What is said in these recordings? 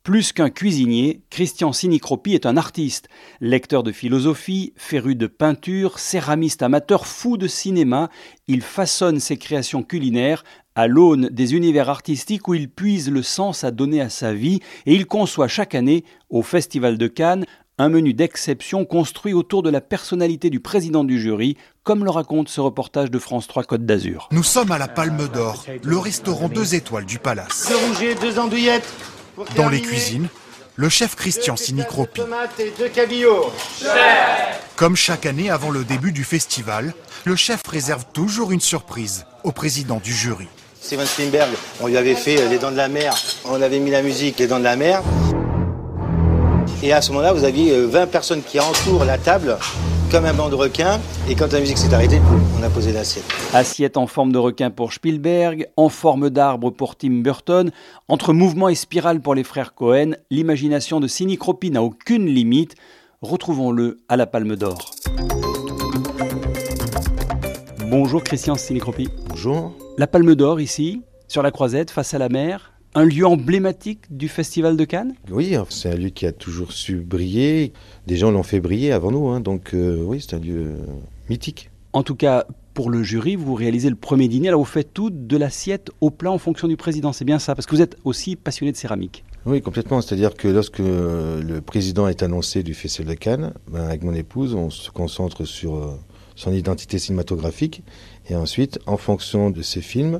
Plus qu'un cuisinier, Christian Sinicropi est un artiste. Lecteur de philosophie, féru de peinture, céramiste amateur, fou de cinéma, il façonne ses créations culinaires à l'aune des univers artistiques où il puise le sens à donner à sa vie et il conçoit chaque année, au Festival de Cannes, un menu d'exception construit autour de la personnalité du président du jury, comme le raconte ce reportage de France 3 Côte d'Azur. Nous sommes à la Palme d'Or, le restaurant 2 étoiles du Palace. 2 rouget, 2 andouillettes. Dans les cuisines, le chef Christian Sinicropi. Et 2 cabillots. Comme chaque année avant le début du festival, le chef réserve toujours une surprise au président du jury. Steven Spielberg, on lui avait fait Les Dents de la Mer, on avait mis la musique Les Dents de la Mer. Et à ce moment-là, vous aviez 20 personnes qui entourent la table, comme un banc de requin. Et quand la musique s'est arrêtée, on a posé l'assiette. Assiette en forme de requin pour Spielberg, en forme d'arbre pour Tim Burton. Entre mouvement et spirale pour les frères Cohen, l'imagination de Sinicropi n'a aucune limite. Retrouvons-le à la Palme d'Or. Bonjour Christian Sinicropi. Bonjour. La Palme d'Or ici, sur la Croisette, face à la mer. Un lieu emblématique du Festival de Cannes ? Oui, c'est un lieu qui a toujours su briller. Des gens l'ont fait briller avant nous, donc oui, c'est un lieu mythique. En tout cas, pour le jury, vous réalisez le premier dîner. Alors vous faites tout de l'assiette au plat en fonction du président, c'est bien ça ? Parce que vous êtes aussi passionné de céramique. Oui, complètement. C'est-à-dire que lorsque le président est annoncé du Festival de Cannes, avec mon épouse, on se concentre sur son identité cinématographique. Et ensuite, en fonction de ses films,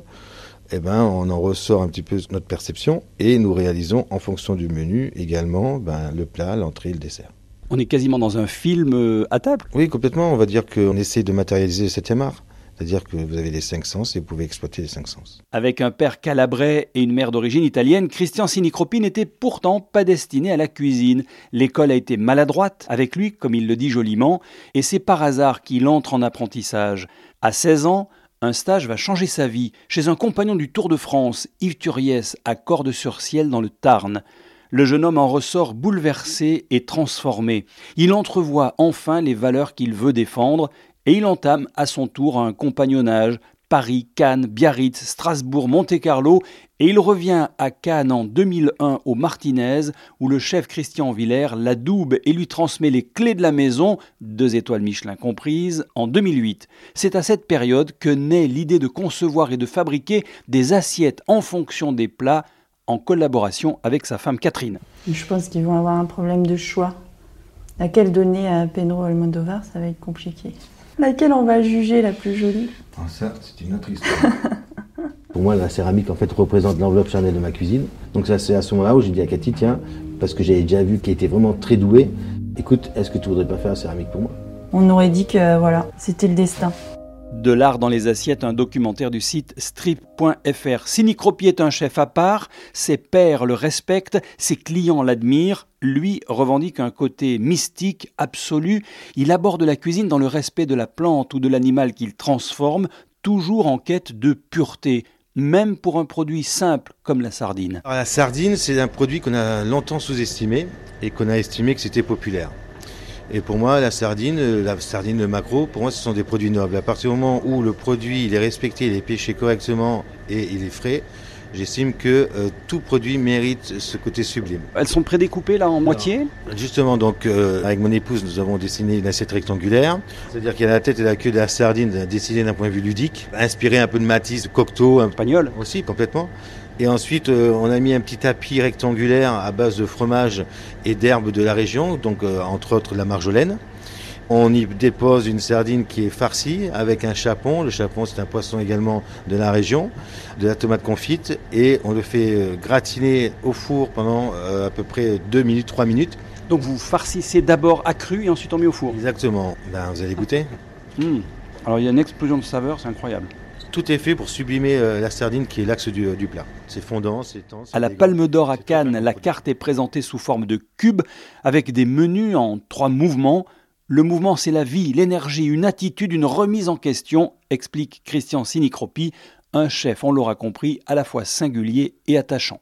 on en ressort un petit peu notre perception et nous réalisons en fonction du menu également le plat, l'entrée et le dessert. On est quasiment dans un film à table. Oui, complètement. On va dire qu'on essaie de matérialiser le 7e art. C'est-à-dire que vous avez les 5 sens et vous pouvez exploiter les 5 sens. Avec un père calabrais et une mère d'origine italienne, Christian Sinicropi n'était pourtant pas destiné à la cuisine. L'école a été maladroite avec lui, comme il le dit joliment, et c'est par hasard qu'il entre en apprentissage. À 16 ans, un stage va changer sa vie chez un compagnon du Tour de France, Yves Turiès, à Cordes-sur-Ciel dans le Tarn. Le jeune homme en ressort bouleversé et transformé. Il entrevoit enfin les valeurs qu'il veut défendre et il entame à son tour un compagnonnage. Paris, Cannes, Biarritz, Strasbourg, Monte-Carlo et il revient à Cannes en 2001 au Martinez où le chef Christian Villers l'adoube et lui transmet les clés de la maison, 2 étoiles Michelin comprises, en 2008. C'est à cette période que naît l'idée de concevoir et de fabriquer des assiettes en fonction des plats en collaboration avec sa femme Catherine. Je pense qu'ils vont avoir un problème de choix. Laquelle donner à Pedro Almodóvar, ça va être compliqué. Laquelle on va juger la plus jolie ? Ça, c'est une autre histoire. Pour moi, la céramique, en fait, représente l'enveloppe charnelle de ma cuisine. Donc ça, c'est à ce moment-là où j'ai dit à Cathy, tiens, parce que j'avais déjà vu qu'elle était vraiment très douée, écoute, est-ce que tu voudrais pas faire la céramique pour moi ? On aurait dit que, c'était le destin. De l'art dans les assiettes, un documentaire du site strip.fr. Sinicropi est un chef à part, ses pairs le respectent, ses clients l'admirent. Lui revendique un côté mystique, absolu. Il aborde la cuisine dans le respect de la plante ou de l'animal qu'il transforme, toujours en quête de pureté, même pour un produit simple comme la sardine. Alors, la sardine, c'est un produit qu'on a longtemps sous-estimé et qu'on a estimé que c'était populaire. Et pour moi, la sardine, le maquereau, pour moi, ce sont des produits nobles. À partir du moment où le produit il est respecté, il est pêché correctement et il est frais, j'estime que tout produit mérite ce côté sublime. Elles sont prédécoupées là en moitié ? Justement, donc avec mon épouse, nous avons dessiné une assiette rectangulaire. C'est-à-dire qu'il y a la tête et la queue de la sardine dessinée d'un point de vue ludique, inspiré un peu de Matisse, de Cocteau, espagnol aussi complètement. Et ensuite, on a mis un petit tapis rectangulaire à base de fromage et d'herbes de la région, donc entre autres la marjolaine. On y dépose une sardine qui est farcie avec un chapon. Le chapon, c'est un poisson également de la région, de la tomate confite. Et on le fait gratiner au four pendant à peu près 2 minutes, 3 minutes. Donc vous farcissez d'abord à cru et ensuite on met au four ? Exactement. Vous allez goûter. Alors il y a une explosion de saveurs, c'est incroyable. Tout est fait pour sublimer la sardine qui est l'axe du plat. C'est fondant, c'est tense. À la Palme d'Or à Cannes, la carte est présentée sous forme de cubes avec des menus en 3 mouvements. Le mouvement, c'est la vie, l'énergie, une attitude, une remise en question, explique Christian Sinicropi, un chef, on l'aura compris, à la fois singulier et attachant.